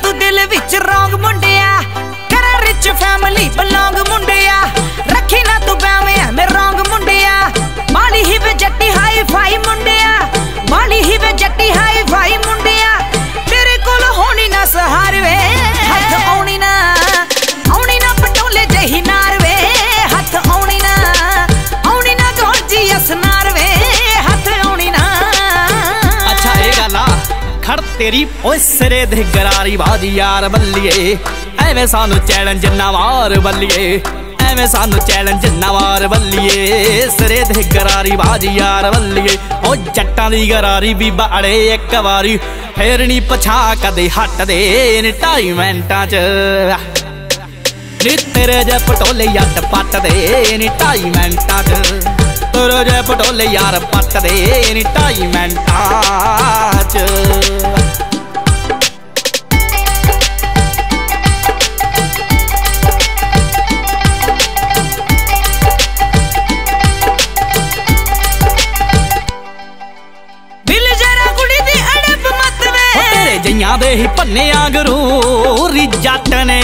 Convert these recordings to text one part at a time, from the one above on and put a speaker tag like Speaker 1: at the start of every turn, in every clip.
Speaker 1: तू दिल विच रौंग मुंडिया कर रिच फैमिली बिलोंग मुंडिया रखी ना तू बैवे मैं रौंग मुंडिया माली ही वे जट्टी हाई फाई मुंडिया माली ही वे जट्टी हाई फाई मुंडिया तेरे कोल होनी ना सहार वे हथ आउणी ना पटोले जही नार वे हथ आउणी ना गोरजी असनार वे हथ आउणी ना।
Speaker 2: अच्छा ये गल आ खड़ तेरी ओए सिरे दे गरारी बाजी यार बल्लिए एवें सानू चैलेंज ना मार बल्लिए एवें सानू चैलेंज ना मार बल्लिए सिरे दे गरारी बाजी यार बल्लिए ओ जट्टां दी गरारी भी बाड़े एक वारी फिर नी पछा कदे हटदे नी 2.5 मिंटां च नी तेरे जे पटोले जट पटदे नी 2.5 मिंटां च तेरे जे पटोले यार पटदे नी 2.5 मिंटां च। जइयां दे ही भन्ने आंगरू जट ने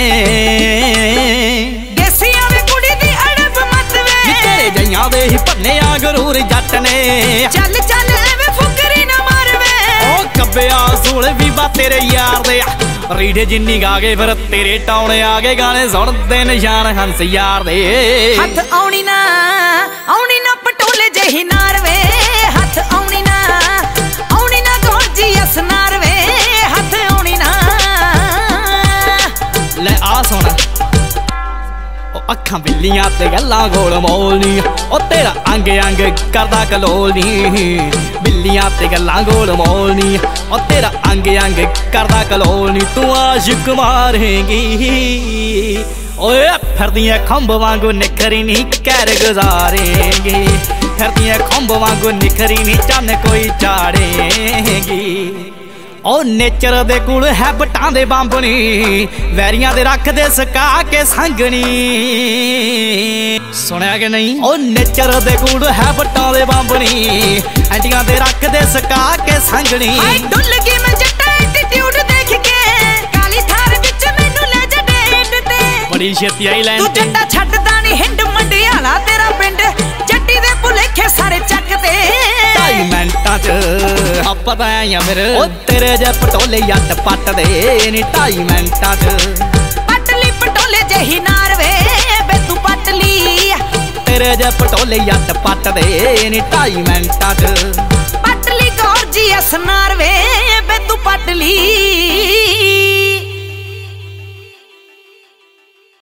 Speaker 1: देसियां दी कुड़ी दी अड़ब मत वे
Speaker 2: तेरे जइयां दे ही भन्ने आंगरू जट ने
Speaker 1: चल चल एवें फुकरी ना मार वे
Speaker 2: ओ कब्बिया सूल भी बा तेरे यार दे रीढ़े जिन्नी गा गए फिर तेरे टौने आ गए गाने सुनदे निशान हंस यार दे
Speaker 1: हथ आउणी ना पटोले जही नार वे हथ आउणी ना गोरजी असनार वे हथ आउणी ना।
Speaker 2: ले आ सोना ओ अखां बिल्लियां ते गल्लां गोल मोलनी ओ तेरा अंग अंग करदा कलोलनी बिल्लियां ते गल्लां गोल मोलनी ओ तेरा अंग अंग करदा कलोलनी तू आशिक मारेंगी ओए फिरदियां खंभ वांगू निखरी नी कैर गुजारेंगी फिरदियां खंभ वांगू निखरी नी चन्न कोई चाड़ेंगी ओ नेचर दे कुल है बटां दे बांबनी वैरियां दे रख दे सका के संगनी सुनिया कि नहीं ओ नेचर दे कुल है बटां दे बांबनी एंटियां दे रख दे सका के संगनी
Speaker 1: डुल गई मैं जट्टा एटीट्यूड देख के काली थार विच मैनू ले जा डेट ते
Speaker 2: बड़ी छेती आई लैन
Speaker 1: तू जट्टा छड्डदा नी हिंड मंडियाला तेरा पिंड जट्टी दे भुलेखे सारे चकदे
Speaker 2: 2.5 मिंटां च पता है फिर ओ तेरे जे पटोले जट पटदे नी 2.5 मिंटां च
Speaker 1: पटली पटोले जही नार वे बे तू पटली
Speaker 2: तेरे जे पटोले जट पटदे नी 2.5 मिंटां च
Speaker 1: पटली गोरजी असनार वे बे तू पटली